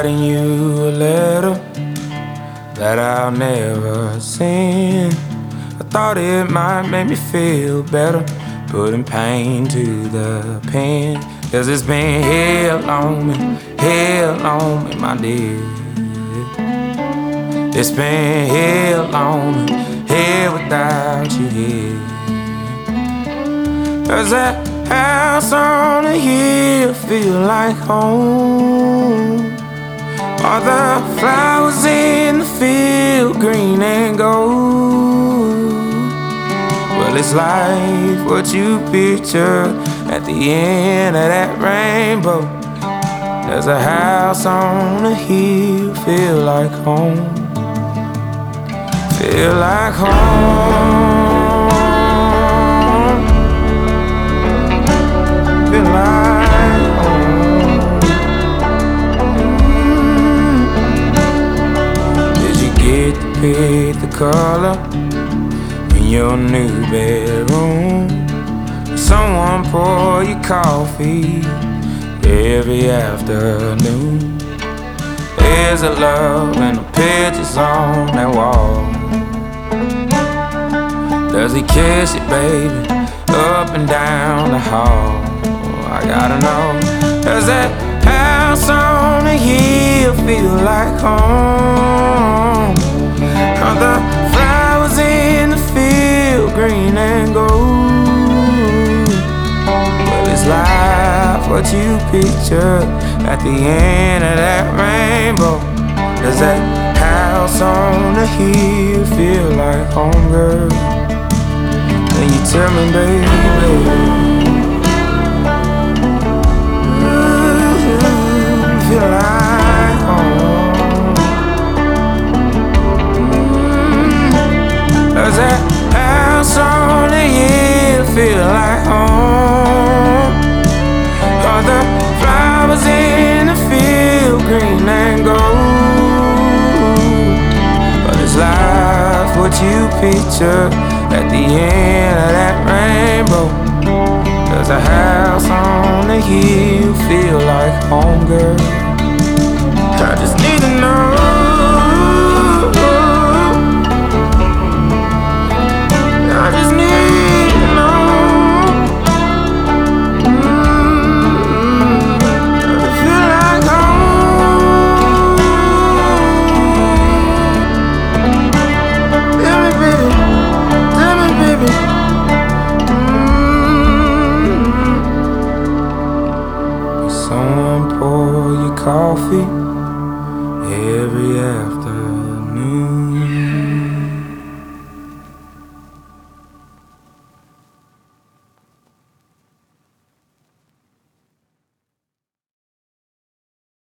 writing you a letter that I'll never send. I thought it might make me feel better, putting pain to the pen. 'Cause it's been hell on me, my dear. It's been hell on me, hell without you here. 'Cause that house on the hill feel like home. All the flowers in the field, green and gold. Well, it's life, what you picture at the end of that rainbow. Does a house on the hill feel like home? Feel like home. Feel like home. Did you get to pick the color in your new bedroom? Someone pour you coffee every afternoon. There's a love and the pictures on that wall. Does he kiss you, baby, up and down the hall? I gotta know. Does that house on the hill feel like home? Are the flowers in the field green and gold? Well, it's life, what you picture at the end of that rainbow. Does that house on the hill feel like home, girl? Can you tell me, baby? Feel like home. Does that house on the hill feel like home? Are the flowers in the field green and gold? But it's life, what you picture at the end of that rainbow. Does a house on the hill feel like home, girl? I just